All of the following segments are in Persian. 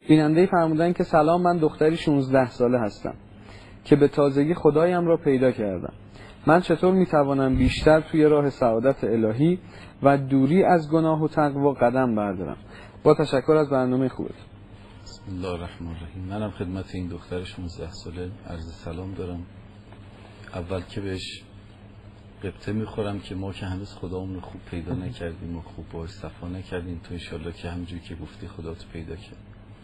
بیننده فرمودن که سلام، من دختری 16 ساله هستم که به تازگی خدایم را پیدا کردم. من چطور میتوانم بیشتر توی راه سعادت الهی و دوری از گناه و تقوا قدم بردارم؟ با تشکر از برنامه خوبت. بسم الله الرحمن الرحیم. منم خدمت این دختر 16 ساله عرض سلام دارم. اول که بهش قبطه میخورم که ما که هنوز خدامون رو خوب پیدا نکردیم و خوب باهاش صفا نکردیم، تو انشالله که همونجوری که گفتی خدا تو پیدا کرد.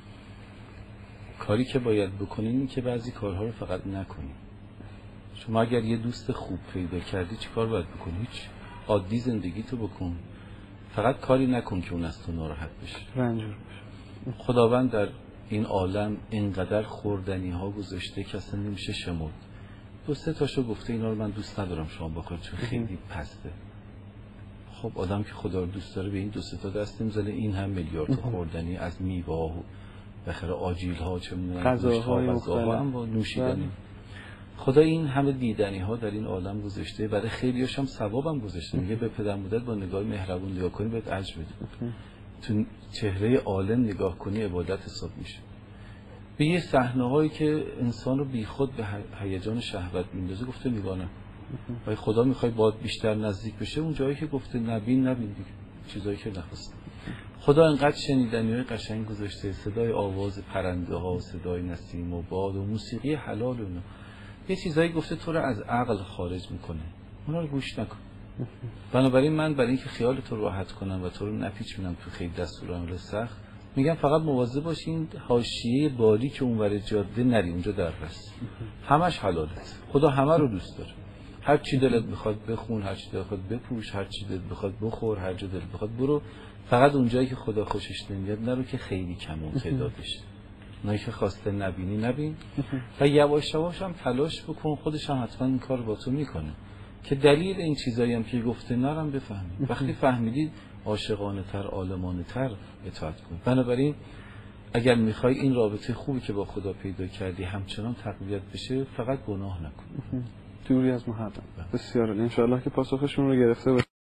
کاری که باید بکنیم این که بعضی کارها رو فقط نکنیم. شما اگر یه دوست خوب پیدا کردی چی کار باید بکنی؟ هیچ، عادی زندگی تو بکن، فقط کاری نکن که اون از تو ناراحت بشه، رنجور بشه. خداوند در این عالم اینقدر خوردنی ها گذاشته که اصلا نمیشه شمرد. 2-3 تاشو گفته اینا رو من دوست ندارم شما بکنید چون خیلی پسته. خب آدم که خدا رو دوست داره به این 2-3 تا دست نمیزنه، این هم میلیارد خوردنی از میوه و بخیر آجیل ها، چه میدونم غذاها هم با نوشیدنی. خدا این همه دیدنی ها در این عالم گذاشته، برای خیلیاش هم ثواب هم گذاشته. میگه به پدر مادر با نگاه مهربون نگاه کنی بهت اجر بده. تو چهره عالم نگاه کنی عبادت حساب میشه. به یه صحنه هایی که انسان رو بیخود به هیجان شهوت میندازه گفته نگاه نکن. و خدا میخوای باید بیشتر نزدیک بشه اون جایی که گفته نبین دیگه، چیزایی که نخواست. خدا انقدر شنیدنی های قشنگ گذاشته، صدای آواز پرنده ها، صدای نسیم و باد و موسیقی حلال و اینا. یه چیزایی گفته تو رو از عقل خارج میکنه، اونا رو گوش نکن. بنابراین من برای اینکه خیال تو راحت کنم و تو رو نپیچونم تو خیلی دستورالعمل سخت، میگم فقط مواظب باش این حاشیه باری که اونور جاده نری، اونجا در رس. همش حلاله. خدا همه رو دوست داره. هر چی دلت بخواد بخون، هر چی دلت بخواد بپوش، هر چی دلت بخواد بخور، هر جا دلت بخواد برو. فقط اونجایی که خدا خوشش نمیاد نرو که خیلی کم و تعدادش. اونایی که خواسته نبینی نبین و یواش یواش هم تلاش بکن، خودش هم حتما این کار با تو میکنه که دلیل این چیزایی هم که گفته نرم بفهمی. وقتی فهمیدی عاشقانه تر، عالمانه تر اطاعت کن. بنابراین اگر میخوای این رابطه خوبی که با خدا پیدا کردی همچنان تقویت بشه، فقط گناه نکن. دوری از محرم. بسیار عالی. ان شاءالله که پاسخشون رو گرفته